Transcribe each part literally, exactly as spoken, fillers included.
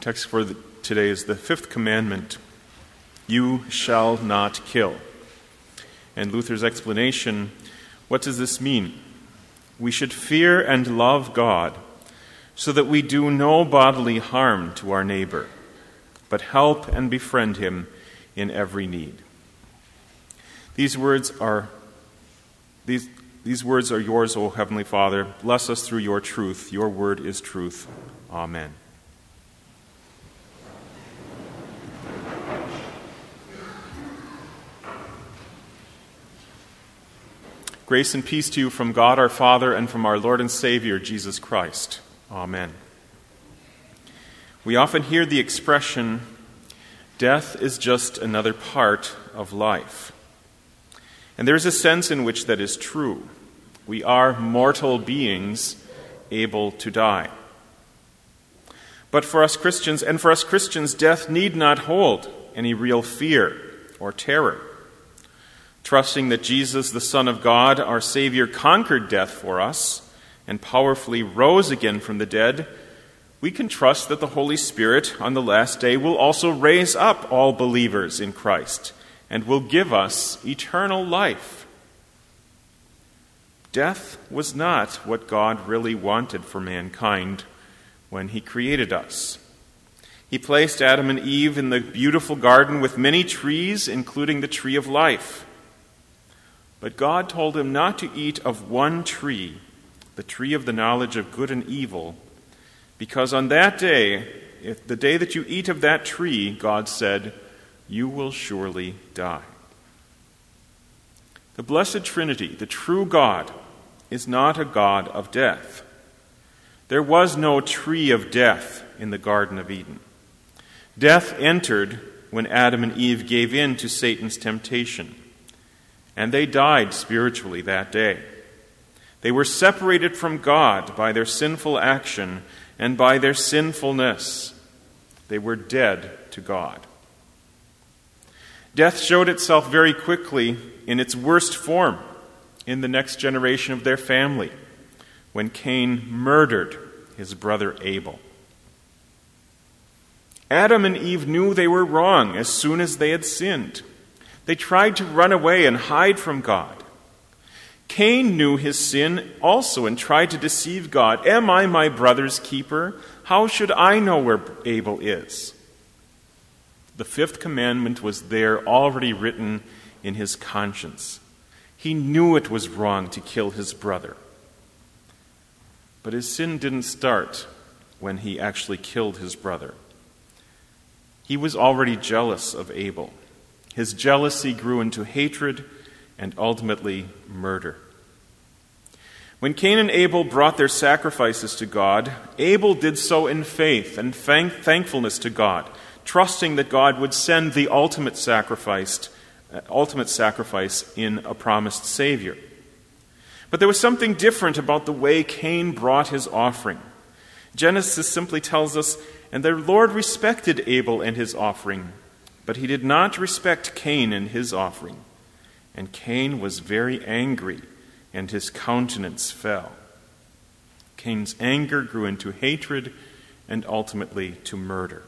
text for the, today is the fifth commandment, you shall not kill. And Luther's explanation, what does this mean? We should fear and love God so that we do no bodily harm to our neighbor, but help and befriend him in every need. These words are these these words are yours, O Heavenly Father. Bless us through your truth. Your word is truth. Amen. Grace and peace to you from God our Father and from our Lord and Savior, Jesus Christ. Amen. We often hear the expression, death is just another part of life. And there's a sense in which that is true. We are mortal beings able to die. But for us Christians, and for us Christians, death need not hold any real fear or terror. Trusting that Jesus, the Son of God, our Savior, conquered death for us and powerfully rose again from the dead, we can trust that the Holy Spirit on the last day will also raise up all believers in Christ and will give us eternal life. Death was not what God really wanted for mankind when he created us. He placed Adam and Eve in the beautiful garden with many trees, including the tree of life. But God told him not to eat of one tree, the tree of the knowledge of good and evil, because on that day, if the day that you eat of that tree, God said, you will surely die. The Blessed Trinity, the true God, is not a God of death. There was no tree of death in the Garden of Eden. Death entered when Adam and Eve gave in to Satan's temptation, and they died spiritually that day. They were separated from God by their sinful action and by their sinfulness. They were dead to God. Death showed itself very quickly in its worst form in the next generation of their family, when Cain murdered his brother Abel. Adam and Eve knew they were wrong as soon as they had sinned. They tried to run away and hide from God. Cain knew his sin also and tried to deceive God. Am I my brother's keeper? How should I know where Abel is? The fifth commandment was there already written in his conscience. He knew it was wrong to kill his brother. But his sin didn't start when he actually killed his brother. He was already jealous of Abel. His jealousy grew into hatred and ultimately murder. When Cain and Abel brought their sacrifices to God, Abel did so in faith and thank- thankfulness to God, trusting that God would send the ultimate sacrifice, uh, ultimate sacrifice in a promised Savior. But there was something different about the way Cain brought his offering. Genesis simply tells us, and the Lord respected Abel and his offering, but he did not respect Cain and his offering. And Cain was very angry, and his countenance fell. Cain's anger grew into hatred and ultimately to murder.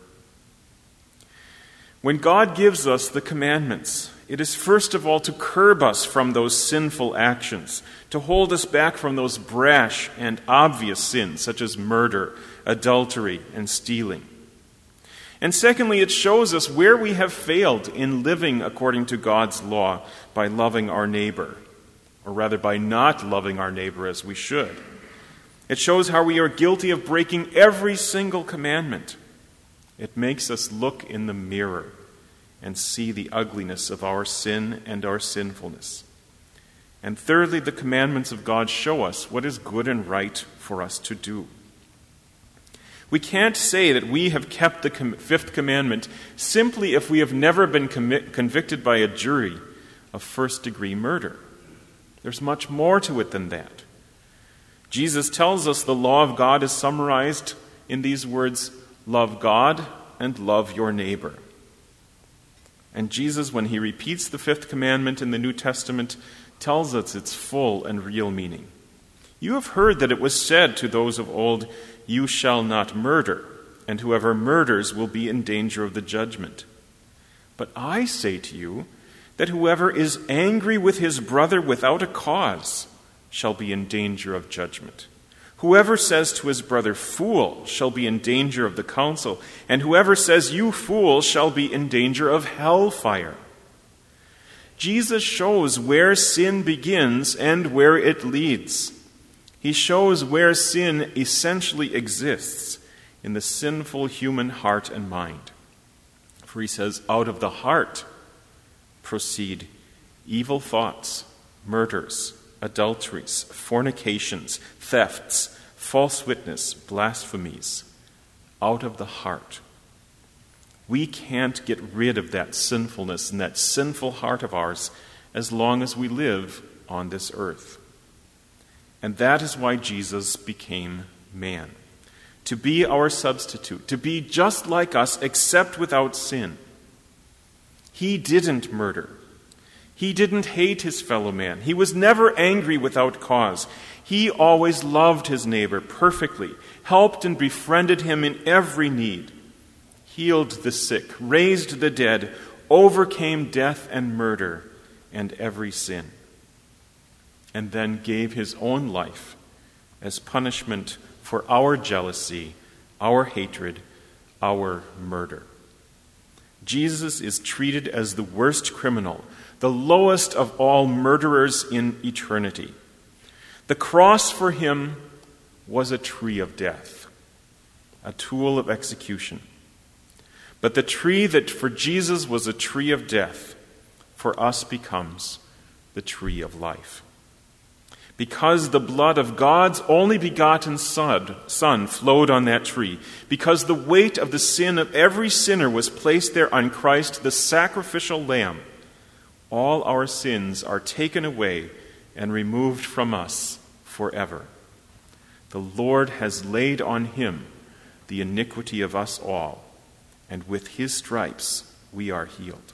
When God gives us the commandments, it is first of all to curb us from those sinful actions, to hold us back from those brash and obvious sins such as murder, adultery, and stealing. And secondly, it shows us where we have failed in living according to God's law by loving our neighbor, or rather by not loving our neighbor as we should. It shows how we are guilty of breaking every single commandment. It makes us look in the mirror and see the ugliness of our sin and our sinfulness. And thirdly, the commandments of God show us what is good and right for us to do. We can't say that we have kept the fifth commandment simply if we have never been commit, convicted by a jury of first-degree murder. There's much more to it than that. Jesus tells us the law of God is summarized in these words, love God and love your neighbor. And Jesus, when he repeats the fifth commandment in the New Testament, tells us its full and real meaning. You have heard that it was said to those of old, you shall not murder, and whoever murders will be in danger of the judgment. But I say to you that whoever is angry with his brother without a cause shall be in danger of judgment. Whoever says to his brother, 'Fool,' shall be in danger of the council, and whoever says, 'You fool,' shall be in danger of hellfire." Jesus shows where sin begins and where it leads. He shows where sin essentially exists, in the sinful human heart and mind. For he says, out of the heart proceed evil thoughts, murders, adulteries, fornications, thefts, false witness, blasphemies. Out of the heart. We can't get rid of that sinfulness and that sinful heart of ours as long as we live on this earth. And that is why Jesus became man. To be our substitute, to be just like us except without sin. He didn't murder. He didn't hate his fellow man. He was never angry without cause. He always loved his neighbor perfectly, helped and befriended him in every need, healed the sick, raised the dead, overcame death and murder and every sin, and then gave his own life as punishment for our jealousy, our hatred, our murder. Jesus is treated as the worst criminal, the lowest of all murderers in eternity. The cross for him was a tree of death, a tool of execution. But the tree that for Jesus was a tree of death, for us becomes the tree of life. Because the blood of God's only begotten Son, son flowed on that tree, because the weight of the sin of every sinner was placed there on Christ, the sacrificial lamb, all our sins are taken away and removed from us forever. The Lord has laid on him the iniquity of us all, and with his stripes we are healed.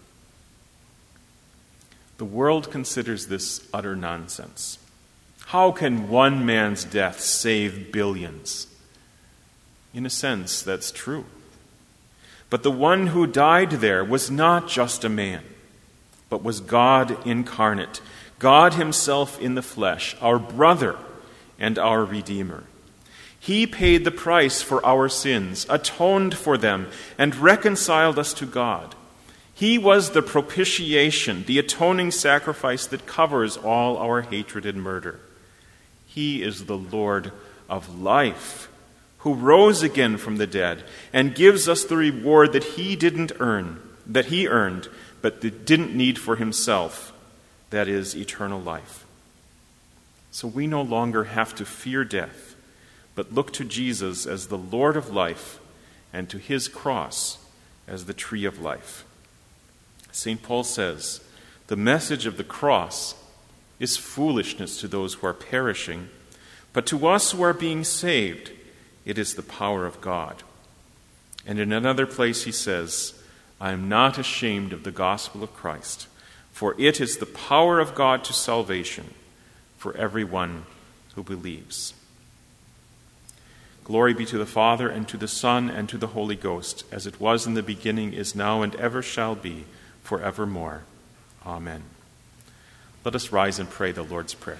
The world considers this utter nonsense. How can one man's death save billions? In a sense, that's true. But the one who died there was not just a man, but was God incarnate, God himself in the flesh, our brother and our Redeemer. He paid the price for our sins, atoned for them, and reconciled us to God. He was the propitiation, the atoning sacrifice that covers all our hatred and murder. He is the Lord of life, who rose again from the dead and gives us the reward that he didn't earn, that he earned, but that didn't need for himself, that is, eternal life. So we no longer have to fear death, but look to Jesus as the Lord of life and to his cross as the tree of life. Saint Paul says, the message of the cross is foolishness to those who are perishing, but to us who are being saved, it is the power of God. And in another place he says, I am not ashamed of the gospel of Christ, for it is the power of God to salvation for everyone who believes. Glory be to the Father, and to the Son, and to the Holy Ghost, as it was in the beginning, is now, and ever shall be, forevermore. Amen. Let us rise and pray the Lord's Prayer.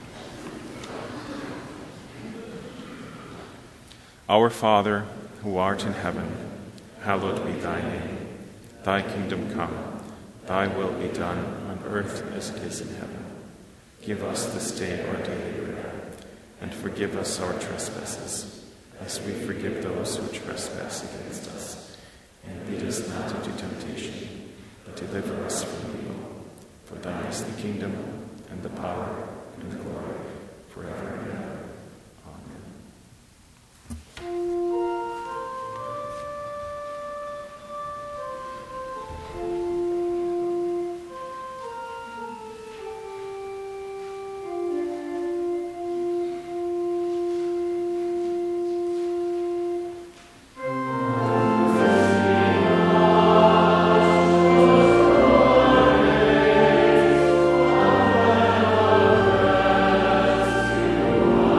Our Father, who art in heaven, hallowed be thy name. Thy kingdom come, thy will be done on earth as it is in heaven. Give us this day our daily bread, and forgive us our trespasses, as we forgive those who trespass against us. And lead us not into temptation, but deliver us from evil. For thine is the kingdom, and the power, and the glory, forever and ever. Amen.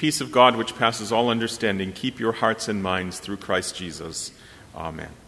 peace of God, which passes all understanding, keep your hearts and minds through Christ Jesus. Amen.